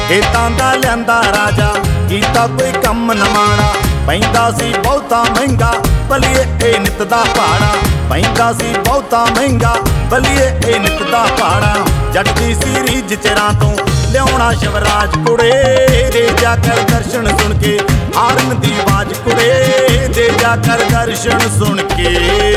खेतां दा लिआंदा राजा कीता कोई कम न माड़ा पैंदा सी बहुता महंगा बलिए ए नित दा पहाड़ा पैंदा सी बहुता महंगा बलिए ए नित दा पहाड़ा जट दी सी रीझ चिरां तों लियाउणा शिवराज कुड़े दे जा कर दर्शन सुन के हारन दी आवाज कुड़े दे जा कर दर्शन सुन के।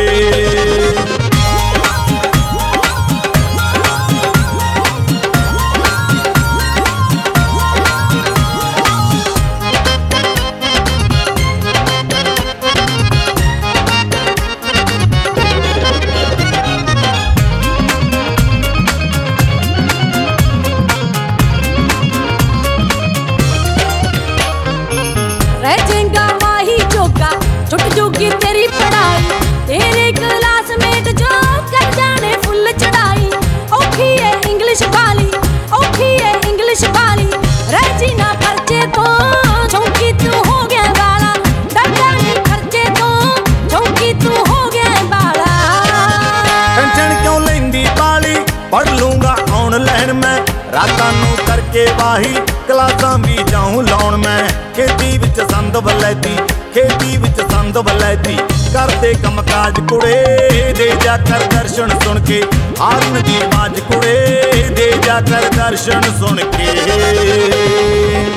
छुट जूगी तेरी पढ़ाई तेरे क्लासमेट जो कर जाने फुल चढ़ाई औखी है इंग्लिश वाली औखी है इंग्लिश वाली रजी ना खर्चे तो चौंकी तू हो गया बाला डरदा नहीं खर्चे तो चौंकी तू हो गया बाला। टेंशन क्यों लेंदी पाली पढ़ लूंगा ऑनलाइन में रातां नूं करके वाही क्लासां भी जाऊं लाउण मैं खेती विच संद वलैती खेती विच संद वलैती करदे कम काज कुड़े दे जा कर दर्शन सुन के हारन दी आवाज कुड़े दे जा कर दर्शन सुन के।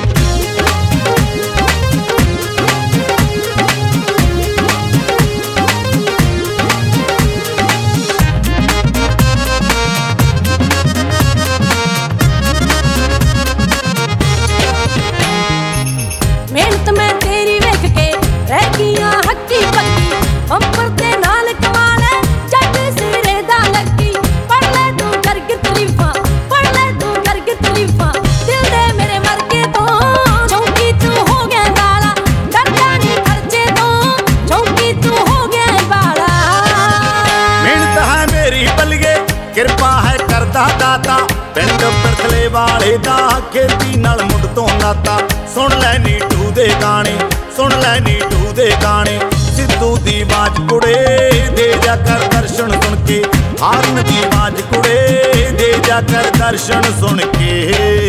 मेहनत में तेरी वेख के रह गियां हक्की पक्की बंपर ते नाल कमाले जट सिरे दा लगी पढ़ ले तू करके तरीफा पढ़ ले तू करके तरीफा दिल दे मेरे मर के तो चौंकी तू हो गया बाला डरदा नहीं खर्चे तो चौंकी तू हो गया बाला। मेहनत है मेरी बलिए किरपा है करदा दाता पिंड परखले वाले दा खेती नाल मुंड तो नाता सुन लै नीटू दे गाने सुन लै नीटू दे गाने सिद्धू दी आवाज कुड़े दे जा कर दर्शन सुन के हारन दी आवाज कुड़े दे जा कर दर्शन सुन के।